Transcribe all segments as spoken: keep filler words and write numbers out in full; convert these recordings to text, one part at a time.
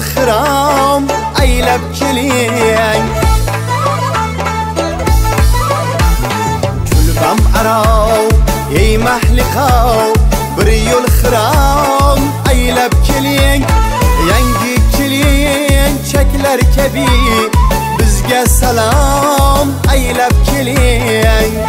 الخرام ايلب كلين كلبم اراو يي محلقاو بريو الخرام ايلب كلين ينجي كلين شكلر كبي بزقى سلام ايلب كلين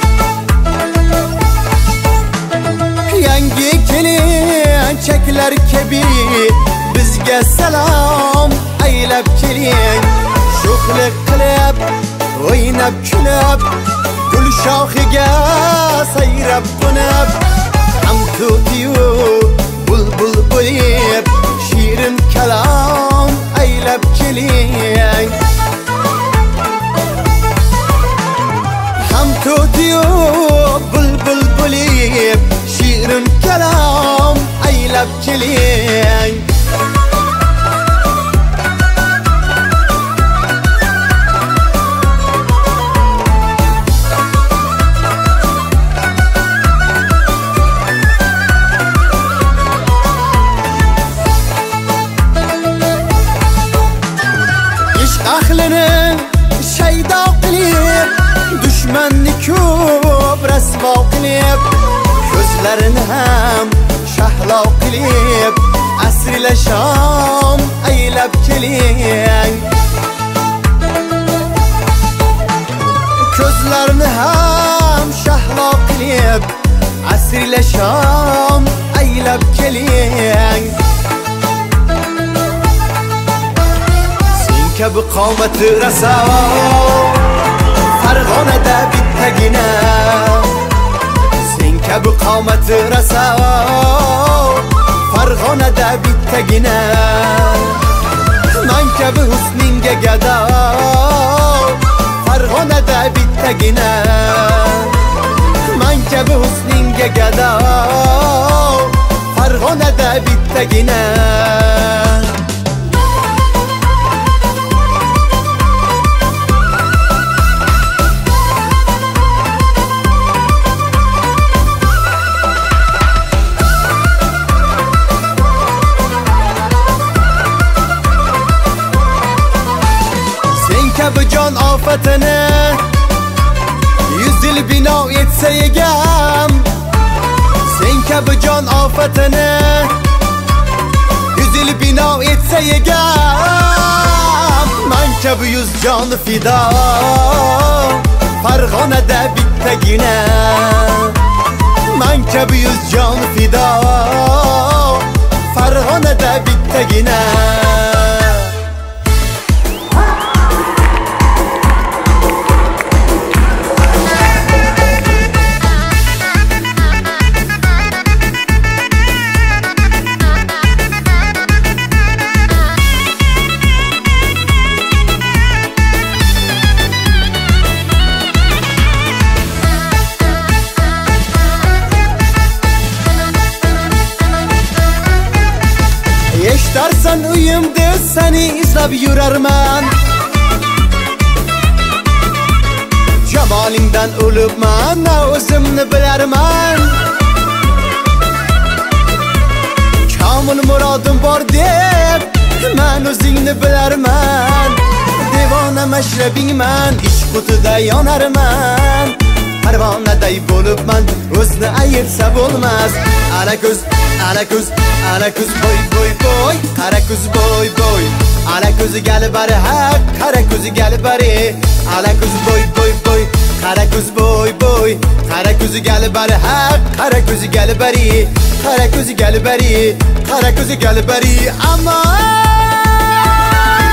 yangi kelin çekler kebi bizge selam aylab kelin şuhlik qilib o'ynab kulib gul shoxiga sayrab qo'nib ham to'tiyu bulbul bo'lib shirin kalom aylab kelin ham to'tiyu bulbul bo'lib شيرن كلام ايلب كلين عشق اخلني شيدا قليب düşmanni ko'p rasvo qilib ko'zlarini ham shahlo qilib asrilasham aylab keling ko'zlarini ham shahlo qilib asrilasham aylab keling sen kabi qomati raso Farg'onada bittagina sen kabi qomati raso Farg'onada bittagina men kabi husningga gado Farg'onada bittagina men kabi husningga gado Farg'onada bittagina kabi jon ofatini yüz yil bino etsa egam sen kabi jon ofatini yüz yil bino etsa egam men kabi yüz jon fido Farg'onada bittagina men kabi yüz jon fido Farg'onada bittagina Eshtarsan uyimda seni izlab yurarman Jamolingdan o'libman o'zimni bilarman Kamil murodim bor deb men o'zingni bilarman Devona mashrabingman ish qutida yonarman Parvonaday bo'libman o'zni ayirsa bo'lmas Ala ko'z ala ko'z ala ko'z boy boy boy qara ko'z boy boy ala ko'zi galbari haq qara ko'zi galbari ala ko'z boy boy boy qara ko'z boy boy qara ko'zi galbari haq qara ko'zi galbari qara ko'zi galbari qara ko'zi galbari aman